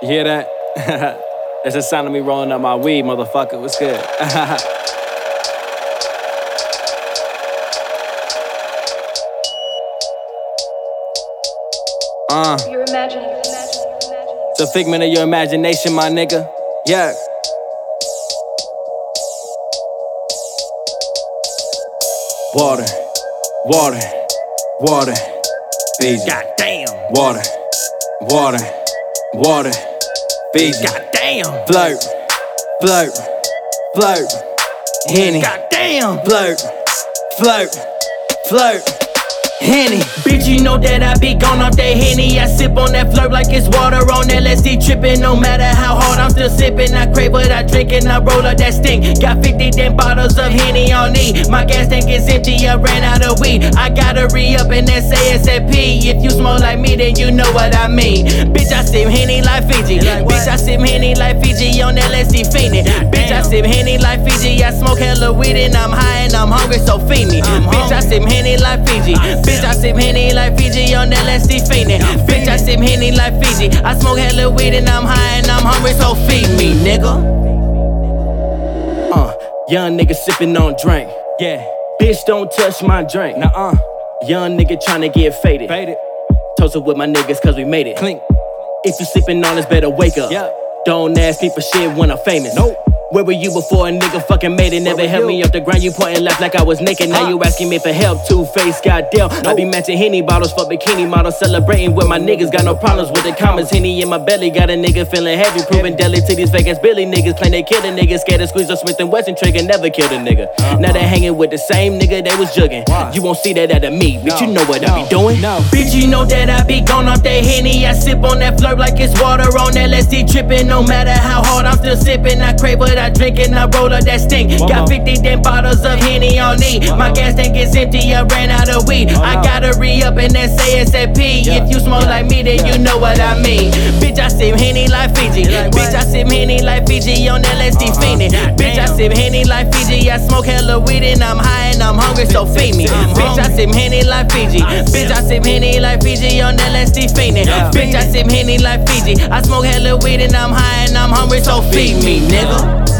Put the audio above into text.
You hear that? That's the sound of me rolling up my weed, motherfucker. What's good? You're imagining. It's a figment of your imagination, my nigga. Yeah. Water, water, water, Fiji. Goddamn. Water, water, water, Fiji. Goddamn. Flirt, flirt, flirt, Henny. Goddamn. Flirt, flirt, flirt, Henny. Bitch, you know that I be gone off that Henny. I sip on that flirt like it's water on LSD trippin'. No matter how hard I'm still sippin'. I crave what I drink and I roll up that stink. Got 50 damn bottles of Henny on E. My gas tank is empty, I ran out of weed. I gotta re-up and that's ASAP. If you smoke like me, then you know what I mean. Bitch, I sip Henny like Fiji. Bitch, I sip Henny like Fiji on LSD fiendin'. Bitch, I sip Henny like Fiji. I smoke hella weed and I'm high and I'm hungry, so feed me. Bitch, I sip Henny like Fiji. Bitch, I sip Henny like Fiji on LSD fiendin'. Bitch, I sip Henny like Fiji. I smoke hella weed and I'm high and I'm hungry, so feed me, nigga. Young nigga sippin' on drink. Yeah. Bitch, don't touch my drink. Nuh-uh. Young nigga tryna get faded. Toasted with my niggas cause we made it. Clink. If you sippin' on this, better wake up. Yeah. Don't ask me for shit when I'm famous. Nope. Where were you before a nigga fucking made it? Never held me off the ground, you pointing left like I was naked. Now you asking me for help, two-faced goddamn. I be matching Henny bottles for bikini models, celebrating with my niggas. Got no problems with the comments, Henny in my belly. Got a nigga feeling heavy, proving deadly to these fake ass Billy niggas. Claim they killed a nigga, scared to squeeze a Smith & Wesson trigger, never killed a nigga. Now they hanging with the same nigga they was jugging. You won't see that out of me, bitch, you know what I be doing. Bitch, you know that I be gone off that Henny. I sip on that flirt like it's water on LSD trippin'. No matter how hard I'm still sippin'. I crave what I drink and I roll up that stink. Got 50 damn bottles of Henny on E. My gas tank is empty, I ran out of weed. I gotta re-up and that's ASAP. If you smoke like me, then you know what I mean. Bitch, I sip Henny like Fiji. Bitch, I sip Henny like Fiji on LSD fiendin'. Bitch, I sip Henny like Fiji. I smoke hella weed and I'm high and I'm hungry, so feed me. Bitch, I sip Henny like Fiji. Bitch, I sip Henny like Fiji on LSD fiendin'. Bitch, I sip Henny like Fiji. I smoke hella weed and I'm high and I'm hungry, so feed me, nigga.